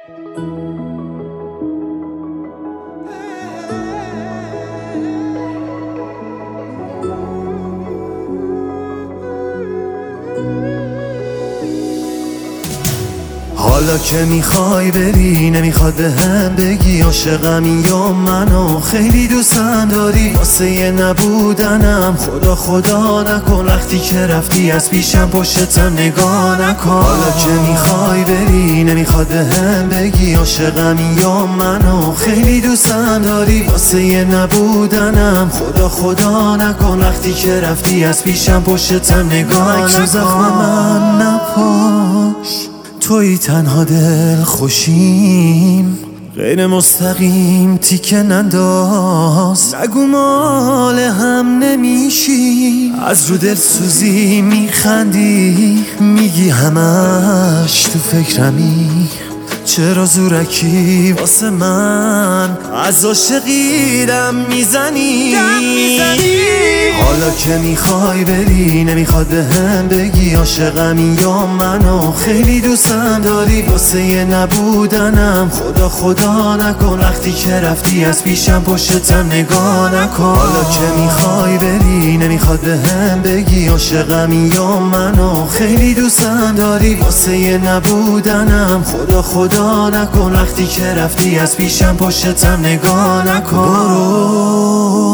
حالا که میخوای بری نمیخواد به هم بگی عاشقمی یا منو خیلی دوستم داری، واسه یه نبودنم خدا خدا نکن، وقتی که رفتی از پیشم پشتم نگاه نکن. حالا که میخوای بری نمیخواد به هم بگی عاشقمی یا منو خیلی دوستم داری، واسه یه نبودنم خدا خدا نکن، وقتی که رفتی از پیشم پشتم نگاه نکن. زخم من نپاش، توی تنها دل خوشیم، غیر مستقیم تیکه ننداز، نگو مال هم نمیشی، از رو دل سوزی میخندی، میگی همش تو فکرمی، چرا زورکی واسه من از عاشقیدم میزنی؟ حالا که میخوای بری نمیخواد به هم بگی عاشقمی یا منو خیلی دوستم داری، واسه یه نبودنم خدا خدا نکن، وقتی که رفتی از پیشم پشتم نگاه نکن. حالا که میخوای بری نمیخواد به هم بگی عاشقمی یا منو خیلی دوستم داری، واسه یه نبودنم خدا خدا نکن، وقتی که رفتی از پیشم پشتم نگاه نکن.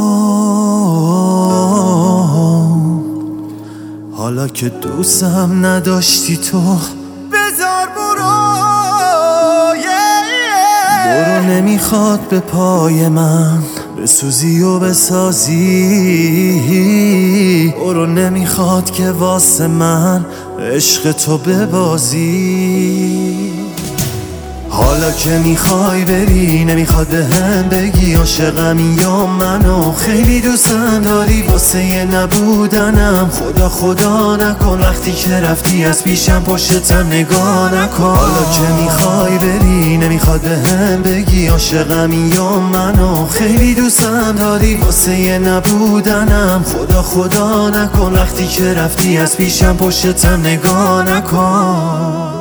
حالا که دوستم نداشتی تو بذار برو نمیخواد به پای من بسوزی و بسازی، برو نمیخواد که واسه من عشق تو ببازی. حالا که میخوای بری نمیخواد به هم بگی عاشقمی یا منو خیلی دوستم داری، واسه یه نبودنم خدا خدا نکن، وقتی که رفتی از پیشم پشتم نگاه نکن. حالا که میخوای بری نمیخواد به هم بگی عاشقمی یا منو خیلی دوستم داری، واسه یه نبودنم خدا خدا نکن، وقتی که رفتی از پیشم پشتم نگاه نکن.